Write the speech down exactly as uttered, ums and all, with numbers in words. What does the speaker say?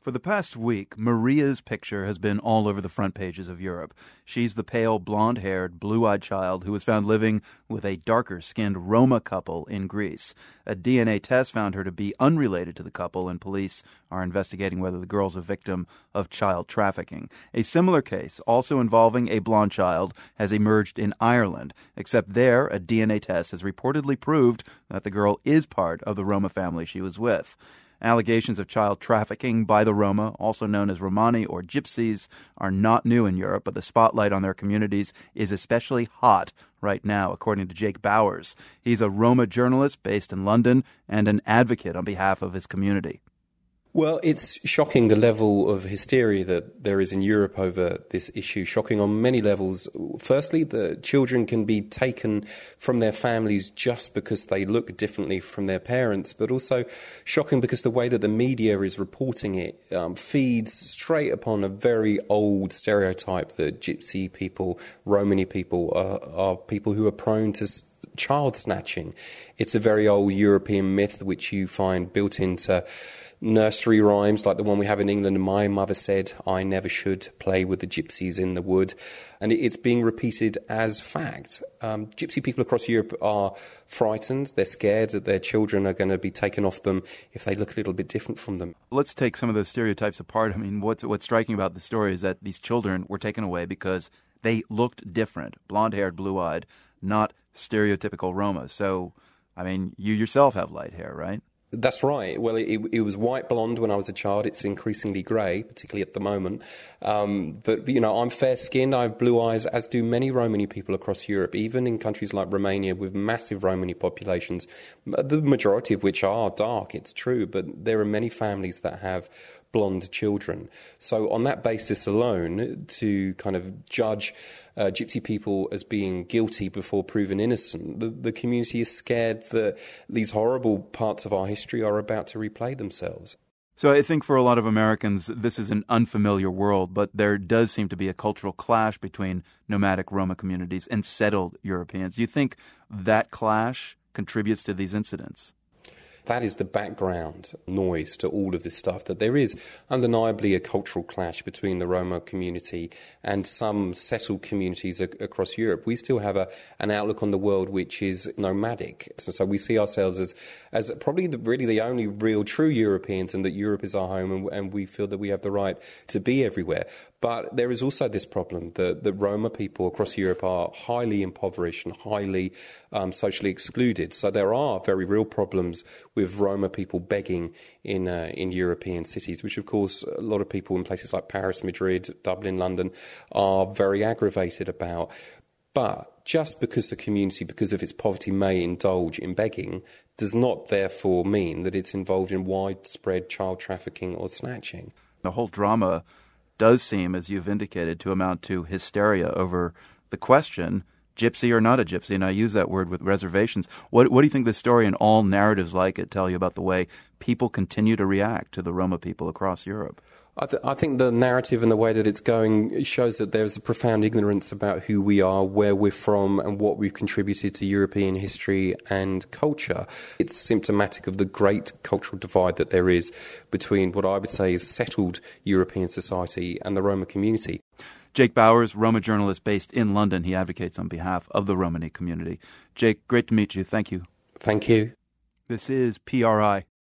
For the past week, Maria's picture has been all over the front pages of Europe. She's the pale, blonde-haired, blue-eyed child who was found living with a darker-skinned Roma couple in Greece. A D N A test found her to be unrelated to the couple, and police are investigating whether the girl's a victim of child trafficking. A similar case, also involving a blonde child, has emerged in Ireland, except there a D N A test has reportedly proved that the girl is part of the Roma family she was with. Allegations of child trafficking by the Roma, also known as Romani or Gypsies, are not new in Europe, but the spotlight on their communities is especially hot right now, according to Jake Bowers. He's a Roma journalist based in London and an advocate on behalf of his community. Well, it's shocking the level of hysteria that there is in Europe over this issue, shocking on many levels. Firstly, the children can be taken from their families just because they look differently from their parents, but also shocking because the way that the media is reporting it um, feeds straight upon a very old stereotype that Gypsy people, Romani people are, are people who are prone to child snatching. It's a very old European myth which you find built into nursery rhymes like the one we have in England. My mother said I never should play with the gypsies in the wood, and it's being repeated as fact. Um, gypsy people across Europe are frightened. They're scared that their children are going to be taken off them if they look a little bit different from them. Let's take some of those stereotypes apart. I mean, what's, what's striking about the story is that these children were taken away because they looked different, blonde-haired, blue-eyed, not stereotypical Roma. So, I mean, you yourself have light hair, right? That's right. Well, it, it was white blonde when I was a child. It's increasingly grey, particularly at the moment. Um, but, you know, I'm fair-skinned. I have blue eyes, as do many Romani people across Europe, even in countries like Romania with massive Romani populations, the majority of which are dark, it's true. But there are many families that have blonde children. So on that basis alone, to kind of judge uh, Gypsy people as being guilty before proven innocent, the, the community is scared that these horrible parts of our history are about to replay themselves. So I think for a lot of Americans, this is an unfamiliar world, but there does seem to be a cultural clash between nomadic Roma communities and settled Europeans. Do you think that clash contributes to these incidents? That is the background noise to all of this stuff, that there is undeniably a cultural clash between the Roma community and some settled communities ac- across Europe. We still have a, an outlook on the world which is nomadic. So, so we see ourselves as, as probably the, really the only real true Europeans, and that Europe is our home, and, and we feel that we have the right to be everywhere. But there is also this problem that the Roma people across Europe are highly impoverished and highly um, socially excluded. So there are very real problems with Roma people begging in uh, in European cities, which of course a lot of people in places like Paris, Madrid, Dublin, London are very aggravated about. But just because a community, because of its poverty, may indulge in begging, does not therefore mean that it's involved in widespread child trafficking or snatching. The whole drama does seem, as you've indicated, to amount to hysteria over the question, gypsy or not a gypsy, and I use that word with reservations. What, what do you think this story and all narratives like it tell you about the way people continue to react to the Roma people across Europe? I, th- I think the narrative and the way that it's going shows that there's a profound ignorance about who we are, where we're from, and what we've contributed to European history and culture. It's symptomatic of the great cultural divide that there is between what I would say is settled European society and the Roma community. Jake Bowers, Roma journalist based in London. He advocates on behalf of the Romani community. Jake, great to meet you. Thank you. Thank you. This is P R I.